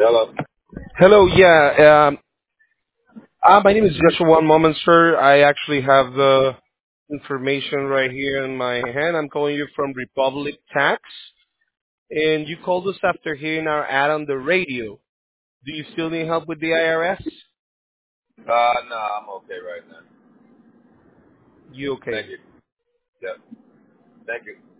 Hello. Hello, yeah. My name is Joshua. One moment, sir. I actually have the information right here in my hand. I'm calling you from Republic Tax, and you called us after hearing our ad on the radio. Do you still need help with the IRS? No, I'm okay right now. You Thank okay? you. Yeah. Thank you.